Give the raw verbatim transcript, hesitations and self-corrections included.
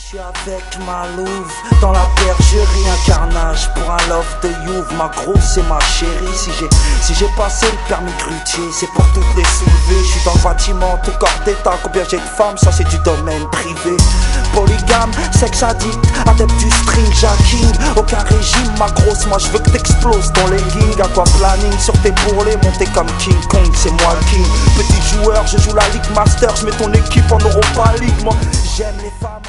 Je suis avec ma louve dans la bergerie, un carnage pour un love de youve. Ma grosse c'est ma chérie. Si j'ai si j'ai passé le permis grutier, c'est pour toutes les soulever. Je suis dans le bâtiment, tout corps d'état. Combien j'ai de femmes, ça c'est du domaine privé. Polygame, sexe addict, adepte du string jacking. Aucun régime ma grosse, moi je veux que t'exploses ton legging. À quoi planning sur tes bourrelets, monter comme King Kong, c'est moi le king. Petit joueur, je joue la Ligue Master, je mets ton équipe en Europa League. Moi j'aime les femmes.